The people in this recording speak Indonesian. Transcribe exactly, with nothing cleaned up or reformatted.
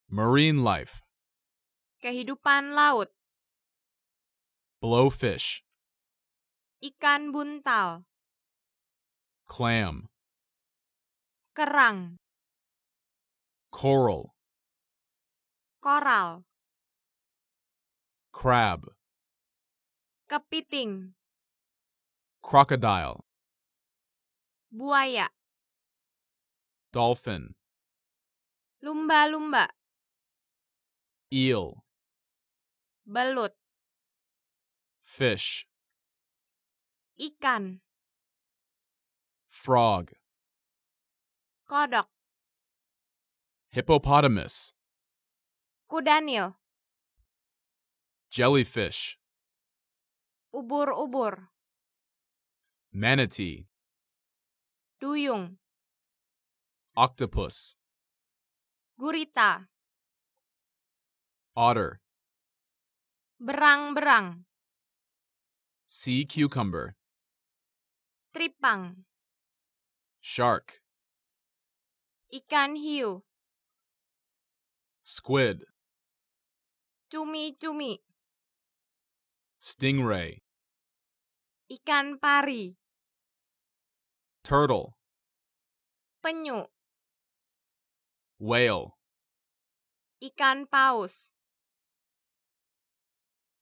Marine life. Kehidupan laut. Blowfish. Ikan buntal. Clam. Kerang. Coral. Koral. Crab. Kepiting. Crocodile. Buaya. Dolphin. Lumba-lumba. Eel. Belut. Fish. Ikan. Frog. Kodok. Hippopotamus. Kuda Nil. Jellyfish. Ubur-ubur. Manatee. Duyung. Octopus. Gurita. Otter. Berang-berang. Sea cucumber. Tripang. Shark. Ikan hiu. Squid. Cumi-cumi. Stingray. Ikan pari. Turtle. Penyu. Whale. Ikan paus.